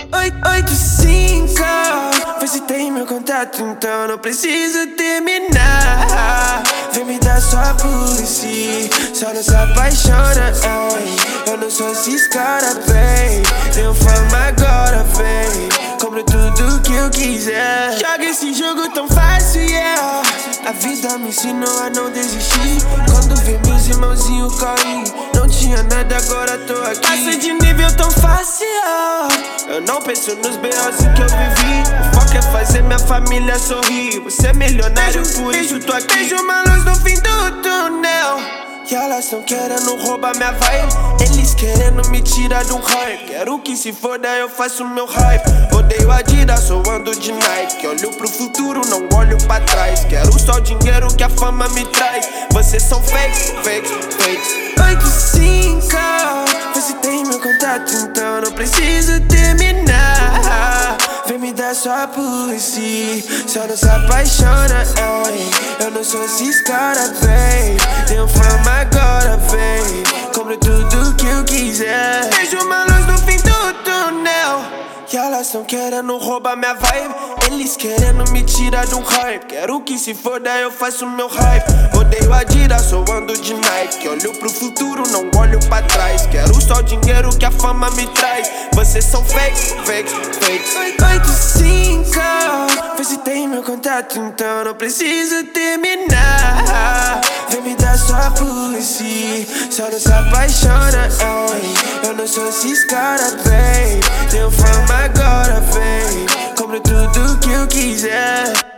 85. Você tem meu contato, então não preciso terminar. Vem me dar sua pussy, só não se apaixona, ai. Eu não sou esses cara, vem. Tenho fama agora, vem. Compro tudo que eu quiser. Joga esse jogo tão fácil, yeah. A vida me ensinou a não desistir. Quando vi meus irmãozinhos cair, não tinha nada, agora tô aqui. Passa de nível tão fácil. Eu não penso nos B.O.s que eu vivi. O foco é fazer minha família sorrir. Você é milionário, por isso tô aqui. Vejo uma luz no fim do túnel. E elas tão querendo roubar minha vibe. Eles querendo me tirar de um hype. Quero que se foda, eu faço meu hype. Odeio Adidas, sou ando de Nike. Olho pro futuro, não olho pra trás. Quero só o dinheiro que a fama me traz. Vocês são fakes, fakes, fakes. 85. Você tem meu contato, então não preciso terminar. Vem me dar sua pussy, só não se apaixona, ai. Eu não sou esses cara, vem. Tenho fama agora, vem. Compro tudo que eu quiser. Vejo uma luz no fim do túnel. E elas tão querendo roubar minha vibe. Eles querendo me tirar de um hype. Quero que se foda, eu faço meu hype. Odeio Adidas, sou ando de Nike. Olho pro futuro, não olho pra trás. Quero só o dinheiro que a fama me traz. Vocês são fakes, fakes, fakes. 85. Você tem meu contato, então não preciso terminar. Vem me dar sua pussy, só não se apaixona, ai. Eu não sou esses cara, vem. Tenho fama agora, vem. Compro tudo que eu quiser.